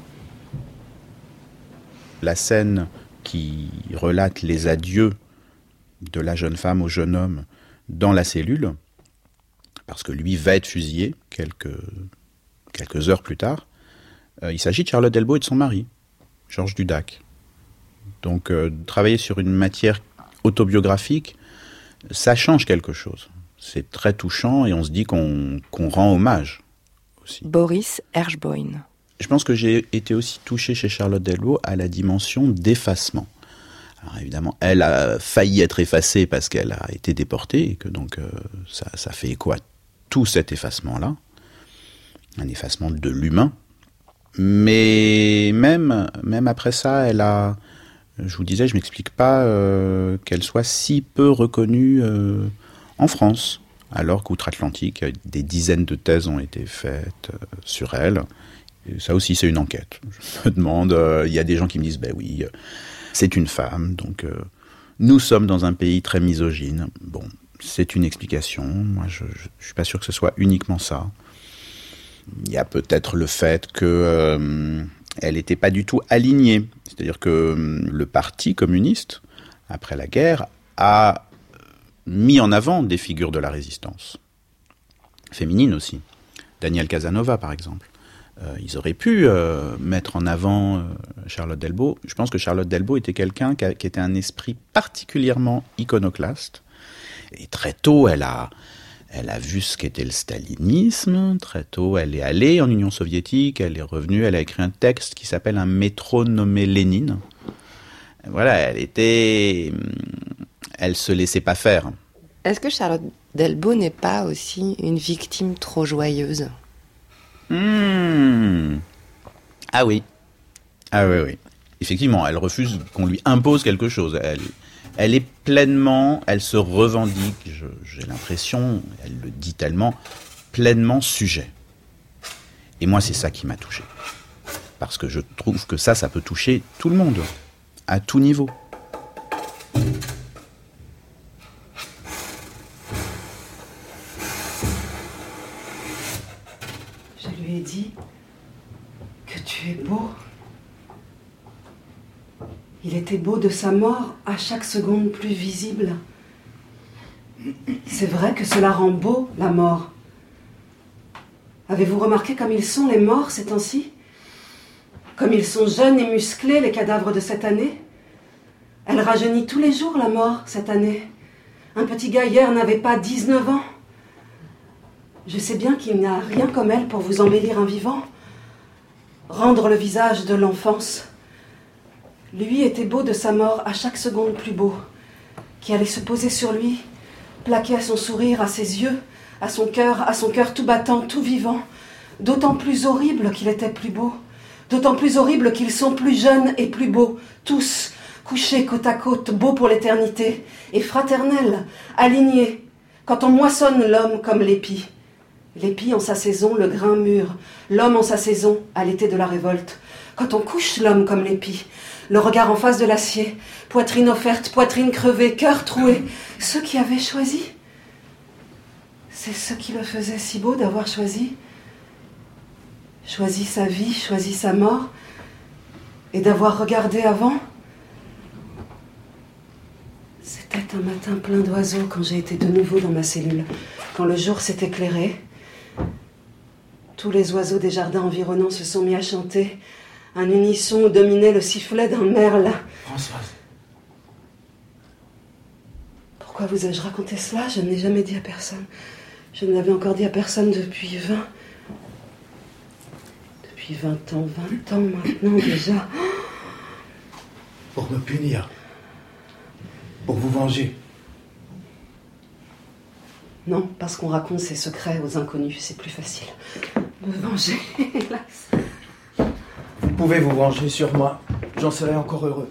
La scène qui relate les adieux de la jeune femme au jeune homme dans la cellule, parce que lui va être fusillé quelques heures plus tard, il s'agit de Charlotte Delbo et de son mari, Georges Dudac. Donc travailler sur une matière autobiographique, ça change quelque chose. C'est très touchant et on se dit qu'on rend hommage aussi. Boris Hershboin. Je pense que j'ai été aussi touché chez Charlotte Delbo à la dimension d'effacement. Alors évidemment, elle a failli être effacée parce qu'elle a été déportée et que donc ça fait écho à tout cet effacement-là. Un effacement de l'humain. Mais même après ça, elle a... Je vous disais, je ne m'explique pas qu'elle soit si peu reconnue en France, alors qu'outre-Atlantique, des dizaines de thèses ont été faites sur elle. Et ça aussi, c'est une enquête. Je me demande, il y a des gens qui me disent, ben oui, c'est une femme, donc nous sommes dans un pays très misogyne. Bon, c'est une explication. Moi, je ne suis pas sûr que ce soit uniquement ça. Il y a peut-être le fait que... elle n'était pas du tout alignée. C'est-à-dire que le parti communiste, après la guerre, a mis en avant des figures de la résistance. Féminines aussi. Daniel Casanova, par exemple. Ils auraient pu mettre en avant Charlotte Delbo. Je pense que Charlotte Delbo était quelqu'un qui était un esprit particulièrement iconoclaste. Et très tôt, elle a vu ce qu'était le stalinisme. Très tôt, elle est allée en Union soviétique, elle est revenue, elle a écrit un texte qui s'appelle Un métro nommé Lénine. Voilà, elle se laissait pas faire. Est-ce que Charlotte Delbo n'est pas aussi une victime trop joyeuse ? Ah oui. Ah oui. Effectivement, elle refuse qu'on lui impose quelque chose. Elle est pleinement, elle se revendique, j'ai l'impression, elle le dit tellement, pleinement sujet. Et moi, c'est ça qui m'a touché. Parce que je trouve que ça peut toucher tout le monde, à tout niveau. Je lui ai dit que tu es beau. Il était beau de sa mort, à chaque seconde plus visible. C'est vrai que cela rend beau, la mort. Avez-vous remarqué comme ils sont, les morts, ces temps-ci ? Comme ils sont jeunes et musclés, les cadavres de cette année ? Elle rajeunit tous les jours, la mort, cette année. Un petit gars hier n'avait pas 19 ans. Je sais bien qu'il n'y a rien comme elle pour vous embellir un vivant. Rendre le visage de l'enfance. Lui était beau de sa mort, à chaque seconde plus beau, qui allait se poser sur lui, plaqué à son sourire, à ses yeux, à son cœur tout battant, tout vivant, d'autant plus horrible qu'il était plus beau, d'autant plus horrible qu'ils sont plus jeunes et plus beaux, tous, couchés côte à côte, beaux pour l'éternité, et fraternels, alignés, quand on moissonne l'homme comme l'épi. L'épi en sa saison, le grain mûr, l'homme en sa saison, à l'été de la révolte. Quand on couche l'homme comme l'épi, le regard en face de l'acier, poitrine offerte, poitrine crevée, cœur troué. Ceux qui avaient choisi, c'est ce qui le faisait si beau d'avoir choisi. Choisi sa vie, choisi sa mort, et d'avoir regardé avant. C'était un matin plein d'oiseaux quand j'ai été de nouveau dans ma cellule, quand le jour s'est éclairé. Tous les oiseaux des jardins environnants se sont mis à chanter. Un unisson dominait le sifflet d'un merle. Françoise. Pourquoi vous ai-je raconté cela ? Je ne l'ai jamais dit à personne. Je ne l'avais encore dit à personne depuis 20 ans maintenant déjà. Pour me punir. Pour vous venger. Non, parce qu'on raconte ses secrets aux inconnus, c'est plus facile. Me venger, hélas. Vous pouvez vous venger sur moi. j'en serais encore heureux.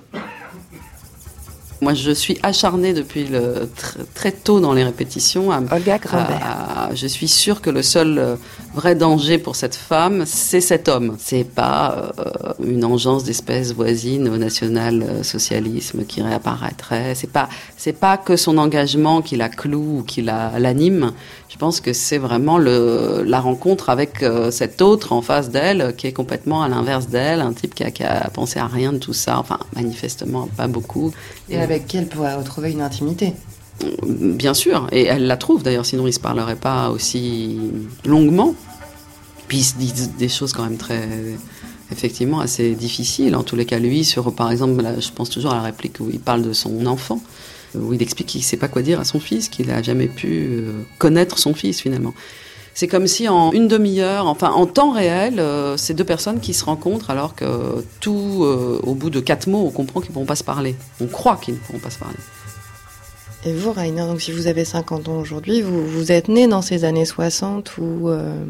Moi, je suis acharnée depuis très tôt dans les répétitions. Olga Grinberg. Je suis sûre que le seul vrai danger pour cette femme, c'est cet homme. C'est pas une engeance d'espèce voisine au national-socialisme qui réapparaîtrait. C'est pas que son engagement qui la cloue ou qui l'anime. Je pense que c'est vraiment la rencontre avec cet autre en face d'elle, qui est complètement à l'inverse d'elle, un type qui a pensé à rien de tout ça. Enfin, manifestement, pas beaucoup. Et avec qui elle pourrait retrouver une intimité. Bien sûr, et elle la trouve d'ailleurs, sinon ils ne se parleraient pas aussi longuement. Puis ils se disent des choses quand même effectivement assez difficiles. En tous les cas, lui, par exemple, là, je pense toujours à la réplique où il parle de son enfant, où il explique qu'il ne sait pas quoi dire à son fils, qu'il n'a jamais pu connaître son fils finalement. C'est comme si en une demi-heure, enfin en temps réel, ces deux personnes qui se rencontrent alors que au bout de 4 mots, on comprend qu'ils ne pourront pas se parler. On croit qu'ils ne pourront pas se parler. Et vous, Rainer, donc si vous avez 50 ans aujourd'hui, vous êtes né dans ces années 60 où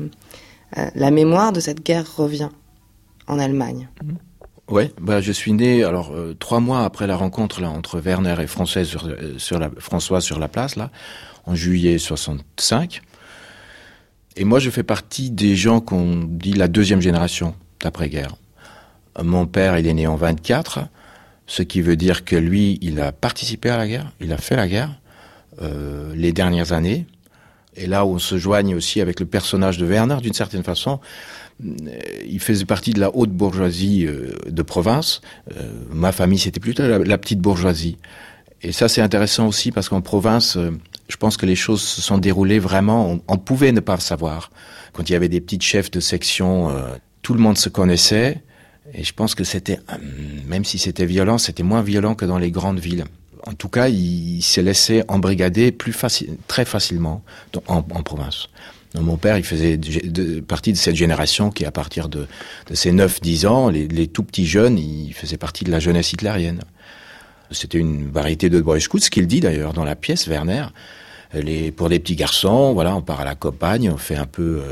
la mémoire de cette guerre revient en Allemagne. Ouais, je suis né 3 mois après la rencontre là entre Werner et François sur la place là, en juillet 65. Et moi, je fais partie des gens qu'on dit la deuxième génération d'après-guerre. Mon père, il est né en 24, ce qui veut dire que lui, il a participé à la guerre, il a fait la guerre les dernières années. Et là où on se joigne aussi avec le personnage de Werner, d'une certaine façon, il faisait partie de la haute bourgeoisie de province. Ma famille, c'était plutôt la petite bourgeoisie. Et ça, c'est intéressant aussi parce qu'en province, je pense que les choses se sont déroulées vraiment, on pouvait ne pas le savoir. Quand il y avait des petites chefs de section, tout le monde se connaissait. Et je pense que c'était, même si c'était violent, c'était moins violent que dans les grandes villes. En tout cas, il s'est laissé embrigader très facilement en province. Donc, mon père, il faisait partie de cette génération qui, à partir de ses 9-10 ans, les tout petits jeunes, il faisait partie de la jeunesse hitlérienne. C'était une variété de Boy Scouts, ce qu'il dit d'ailleurs dans la pièce, Werner. Pour des petits garçons, voilà, on part à la campagne, on fait un peu,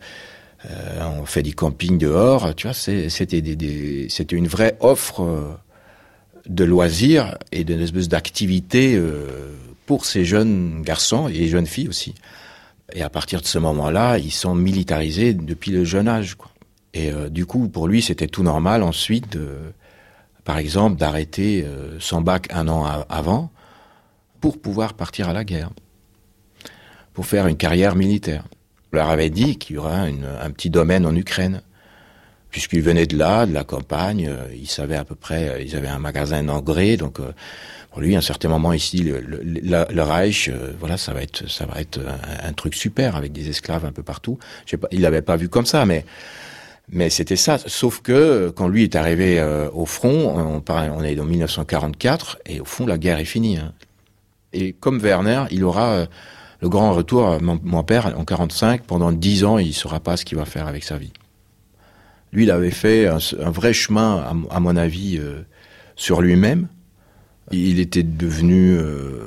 on fait du camping dehors. Tu vois, c'était une vraie offre de loisirs et d'une espèce d'activité pour ces jeunes garçons et jeunes filles aussi. Et à partir de ce moment-là, ils sont militarisés depuis le jeune âge, quoi. Et du coup, pour lui, c'était tout normal ensuite par exemple, d'arrêter son bac 1 an avant pour pouvoir partir à la guerre, pour faire une carrière militaire. On leur avait dit qu'il y aurait un petit domaine en Ukraine, puisqu'ils venaient de la campagne, ils savaient à peu près, ils avaient un magasin d'engrais, donc pour lui, à un certain moment ici, le Reich, voilà, ça va être un truc super avec des esclaves un peu partout. Je sais pas, il l'avait pas vu comme ça, mais c'était ça, sauf que quand lui est arrivé au front, on est en 1944, et au fond, la guerre est finie. Hein. Et comme Werner, il aura le grand retour, mon père, en 45, pendant 10 ans, il ne saura pas ce qu'il va faire avec sa vie. Lui, il avait fait un vrai chemin, à mon avis, sur lui-même. Il était devenu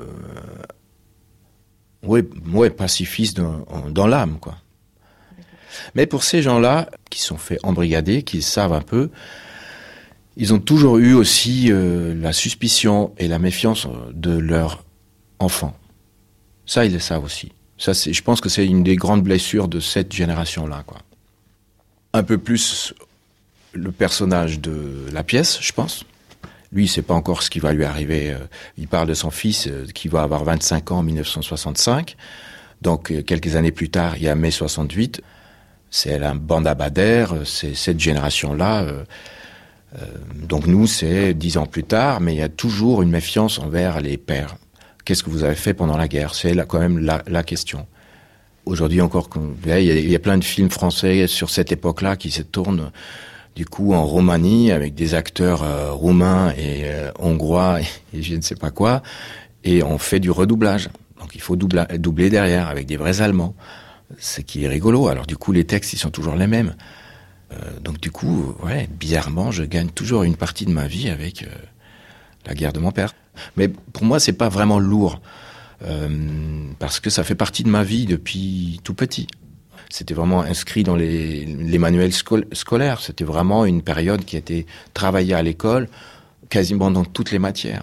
pacifiste dans l'âme, quoi. Mais pour ces gens-là, qui sont fait embrigader, qui savent un peu, ils ont toujours eu aussi la suspicion et la méfiance de leurs enfants. Ça, ils le savent aussi. Ça, je pense que c'est une des grandes blessures de cette génération-là, quoi. Un peu plus le personnage de la pièce, je pense. Lui, il sait pas encore ce qui va lui arriver. Il parle de son fils qui va avoir 25 ans en 1965. Donc, quelques années plus tard, il y a mai 68. C'est la bande Abadère, c'est cette génération-là. Donc nous, c'est 10 ans plus tard, mais il y a toujours une méfiance envers les pères. Qu'est-ce que vous avez fait pendant la guerre ? C'est quand même la question. Aujourd'hui encore, il y a plein de films français sur cette époque-là qui se tournent du coup en Roumanie avec des acteurs roumains et hongrois et je ne sais pas quoi, et on fait du redoublage. Donc il faut doubler derrière avec des vrais Allemands. Ce qui est rigolo. Alors du coup, les textes, ils sont toujours les mêmes. Donc du coup, bizarrement, je gagne toujours une partie de ma vie avec la guerre de mon père. Mais pour moi, c'est pas vraiment lourd. Parce que ça fait partie de ma vie depuis tout petit. C'était vraiment inscrit dans les manuels scolaires. C'était vraiment une période qui a été travaillée à l'école quasiment dans toutes les matières.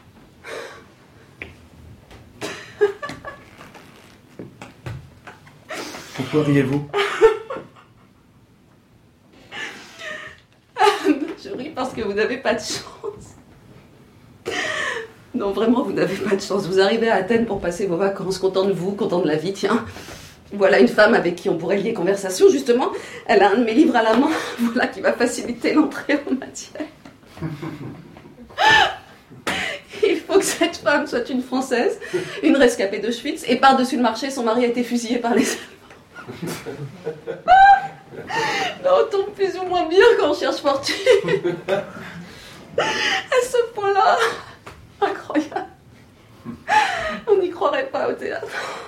Pourquoi riez-vous? Je ris parce que vous n'avez pas de chance. Non, vraiment, vous n'avez pas de chance. Vous arrivez à Athènes pour passer vos vacances, content de vous, content de la vie, tiens. Voilà une femme avec qui on pourrait lier conversation, justement. Elle a un de mes livres à la main, voilà, qui va faciliter l'entrée en matière. Il faut que cette femme soit une Française, une rescapée d'Auschwitz, et par-dessus le marché, son mari a été fusillé par les Allemands. Non, on tombe plus ou moins bien quand on cherche fortune. À ce point-là, incroyable. On n'y croirait pas au théâtre.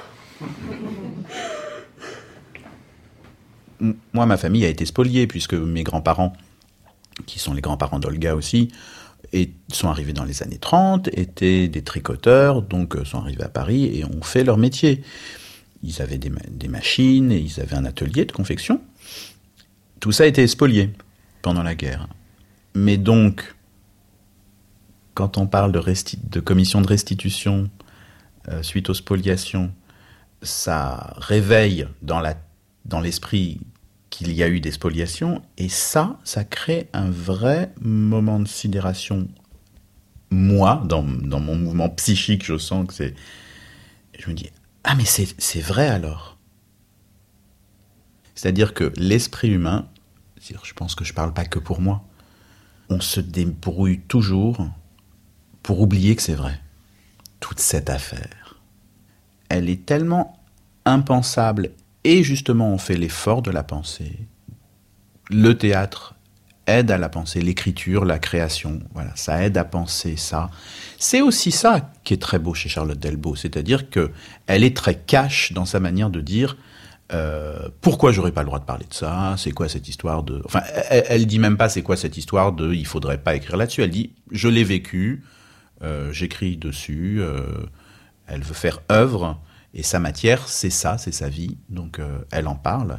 Moi, ma famille a été spoliée, puisque mes grands-parents, qui sont les grands-parents d'Olga aussi, sont arrivés dans les années 30, étaient des tricoteurs, donc sont arrivés à Paris et ont fait leur métier. Ils avaient des machines, et ils avaient un atelier de confection. Tout ça a été spolié pendant la guerre. Mais donc, quand on parle de commission de restitution suite aux spoliations, ça réveille dans l'esprit qu'il y a eu des spoliations, et ça crée un vrai moment de sidération. Moi, dans mon mouvement psychique, je sens que c'est... Je me dis, ah mais c'est vrai alors. C'est-à-dire que l'esprit humain, je pense que je parle pas que pour moi, on se débrouille toujours pour oublier que c'est vrai. Toute cette affaire, elle est tellement impensable, et justement on fait l'effort de la penser. Le théâtre aide à la penser, l'écriture, la création, voilà, ça aide à penser ça. C'est aussi ça qui est très beau chez Charlotte Delbo, c'est-à-dire qu'elle est très cash dans sa manière de dire pourquoi j'aurais pas le droit de parler de ça, c'est quoi cette histoire de... Enfin, elle dit même pas c'est quoi cette histoire de il faudrait pas écrire là-dessus, elle dit je l'ai vécu, j'écris dessus, elle veut faire œuvre, et sa matière, c'est ça, c'est sa vie, donc elle en parle.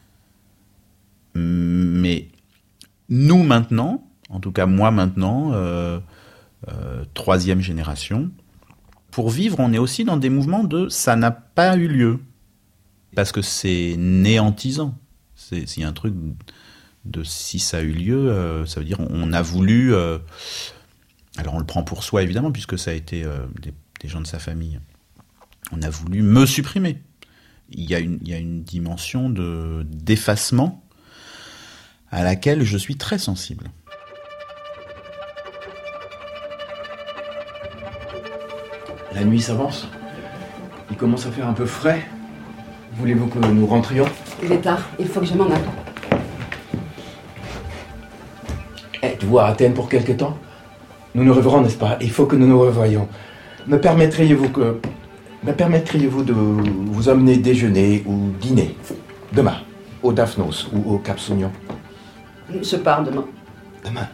Mais nous maintenant, en tout cas moi maintenant, troisième génération, pour vivre, on est aussi dans des mouvements de « ça n'a pas eu lieu ». Parce que c'est néantisant. S'il y a un truc de « si ça a eu lieu », ça veut dire on a voulu... alors on le prend pour soi évidemment, puisque ça a été des gens de sa famille. On a voulu me supprimer. Il y a une dimension d'effacement à laquelle je suis très sensible. La nuit s'avance. Il commence à faire un peu frais. Voulez-vous que nous rentrions? Il est tard, il faut que je m'en aille. Êtes-vous à Athènes pour quelque temps? Nous nous reverrons, n'est-ce pas? Il faut que nous nous revoyions. Me permettriez-vous de vous emmener déjeuner ou dîner demain, au Daphnos ou au Capsugnon? Je pars demain. Demain?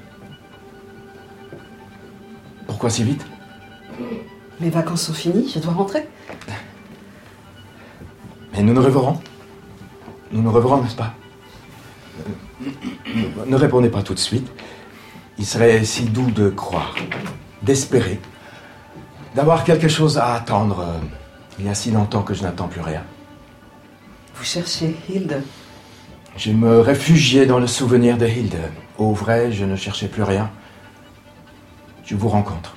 Pourquoi si vite? Mes vacances sont finies, je dois rentrer. Mais nous nous reverrons. Nous nous reverrons, n'est-ce pas? Ne répondez pas tout de suite. Il serait si doux de croire, d'espérer, d'avoir quelque chose à attendre. Il y a si longtemps que je n'attends plus rien. Vous cherchez Hilde? Je me réfugiais dans le souvenir de Hilde. Au vrai, je ne cherchais plus rien. Je vous rencontre.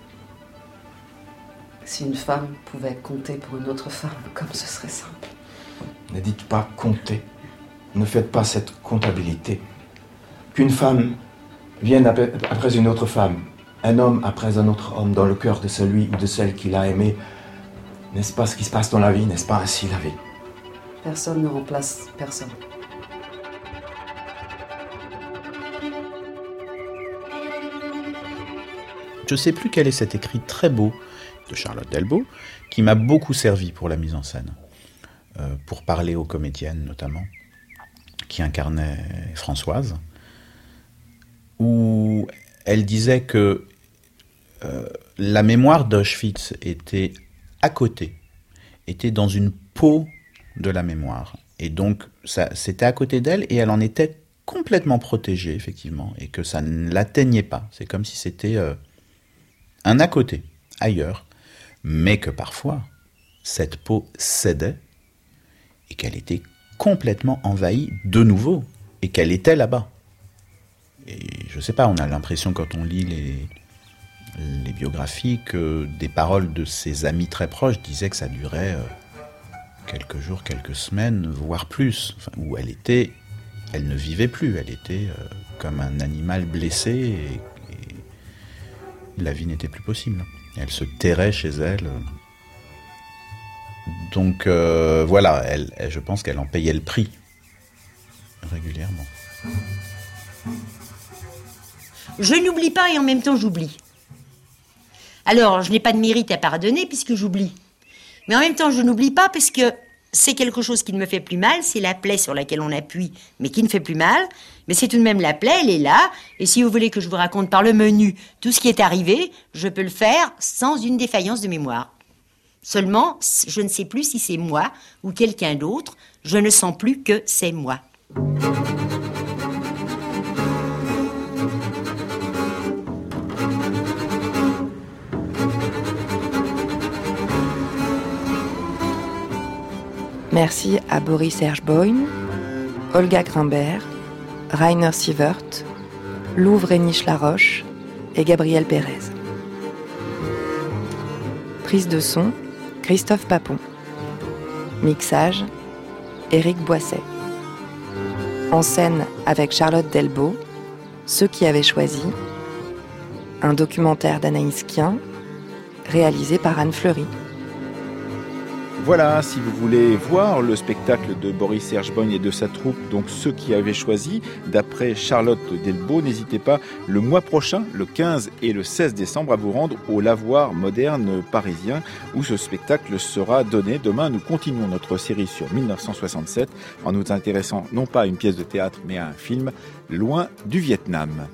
Si une femme pouvait compter pour une autre femme, comme ce serait simple. Ne dites pas compter. Ne faites pas cette comptabilité. Qu'une femme vienne après une autre femme, un homme après un autre homme dans le cœur de celui ou de celle qu'il a aimé, n'est-ce pas ce qui se passe dans la vie? N'est-ce pas ainsi la vie? Personne ne remplace personne. Je ne sais plus quel est cet écrit très beau de Charlotte Delbo, qui m'a beaucoup servi pour la mise en scène, pour parler aux comédiennes notamment, qui incarnaient Françoise, où elle disait que la mémoire d'Auschwitz était à côté, était dans une peau de la mémoire. Et donc, c'était à côté d'elle, et elle en était complètement protégée, effectivement, et que ça ne l'atteignait pas. C'est comme si c'était un à côté, ailleurs, mais que parfois, cette peau cédait et qu'elle était complètement envahie de nouveau, et qu'elle était là-bas. Et je sais pas, on a l'impression quand on lit les biographies que des paroles de ses amis très proches disaient que ça durait quelques jours, quelques semaines, voire plus, où elle ne vivait plus, elle était comme un animal blessé et la vie n'était plus possible. Elle se terrait chez elle. Donc voilà, je pense qu'elle en payait le prix régulièrement. Je n'oublie pas et en même temps j'oublie. Alors, je n'ai pas de mérite à pardonner puisque j'oublie. Mais en même temps, je n'oublie pas parce que c'est quelque chose qui ne me fait plus mal, c'est la plaie sur laquelle on appuie, mais qui ne fait plus mal. Mais c'est tout de même la plaie, elle est là. Et si vous voulez que je vous raconte par le menu tout ce qui est arrivé, je peux le faire sans une défaillance de mémoire. Seulement, je ne sais plus si c'est moi ou quelqu'un d'autre. Je ne sens plus que c'est moi. Merci à Boris Herjboin, Olga Grimbert, Rainer Sievert, Lou Vrenisch-Laroche et Gabriel Pérez. Prise de son, Christophe Papon. Mixage, Éric Boisset. En scène avec Charlotte Delbault, Ceux qui avaient choisi, un documentaire d'Anaïs Kien, réalisé par Anne Fleury. Voilà, si vous voulez voir le spectacle de Boris Herjboin et de sa troupe, donc Ceux qui avaient choisi, d'après Charlotte Delbault, n'hésitez pas le mois prochain, le 15 et le 16 décembre, à vous rendre au Lavoir moderne parisien, où ce spectacle sera donné. Demain, nous continuons notre série sur 1967, en nous intéressant non pas à une pièce de théâtre, mais à un film, Loin du Vietnam.